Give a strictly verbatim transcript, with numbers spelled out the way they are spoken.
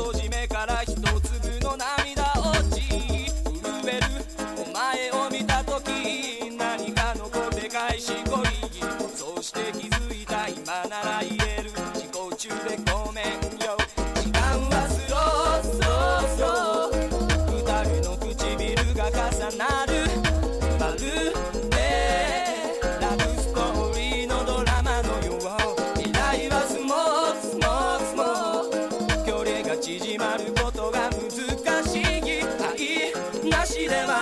閉じ目から一粒の涙落ち震えるお前を見た時何かのこで返し恋そして気づいた今なら言える自己中でごめんよ時間はスロースロースロー二人の唇が重なるまるでラブストーリーのドラマのよう時代はスモークスモークスモーク距離が縮まることが難しい愛なしでは